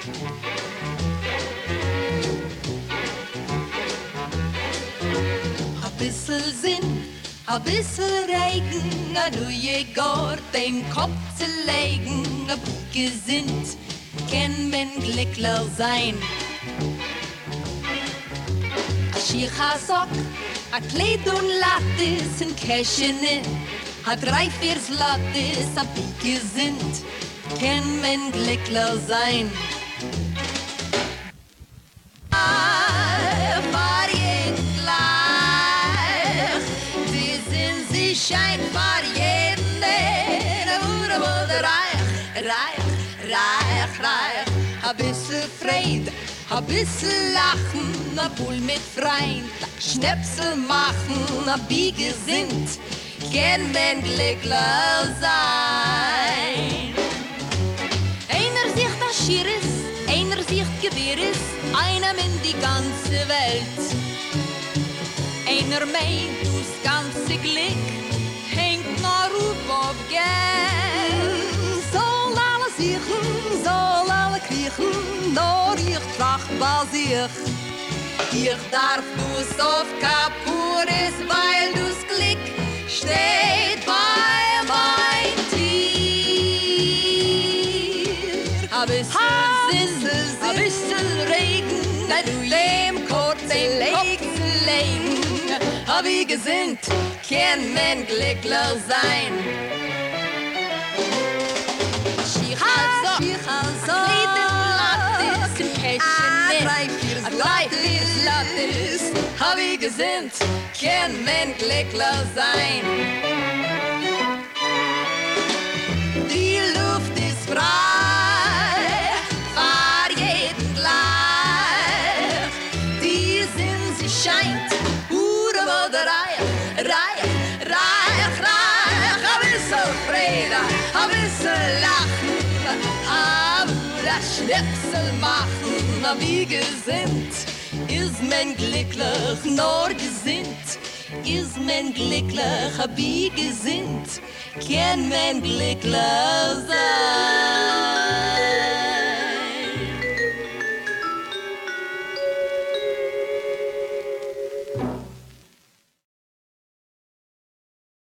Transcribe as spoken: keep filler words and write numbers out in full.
A bissel Sinn, a bissel Regen, a du je gort den Kopf zu legen, a gesinnt, kann man glückler sein. A Schicha-Sock, a Kleid und Lattis, ein Käschene, a drei, vier Lattis, a gesinnt, kann man glückler sein. Schein für jeden, der wurde wurde reich, reich, reich, reich. A bissel Freude, a bissel Lachen, a Bull mit Freund, Schnäpsel machen, a Biege sind, kann man glückler sein. Einer sieht das Schieres, einer sieht Gewehres, einer in die ganze Welt. Einer meint das ganze Glück, hängt noch rup auf Geld. Soll alle siechen, soll alle kriechen, nur ich trach bei sich. Ich darf du's auf Kapures, weil du's Glück steht bei mein Tier. A bissel Sinn, a bissel Regen, dem kurzen Kopf legen. Hab ich gesinnt, kann man glückler sein. Schicha-Sock, a Kleid und Lattis, ein Käschchen, a drei, vier Lattis. Hab ich gesinnt, kann man glückler sein. Die Luft ist frei, für jeden gleich. Die Sinn, sie scheint, oder reich, reich, reich, reich, a bissel Freude, a bissel Lachen, a das Schnipsel machen, a wie gesinnt, ist man glücklich, nur gesinnt, ist man glücklich, a wie gesinnt, kann man glücklich sein.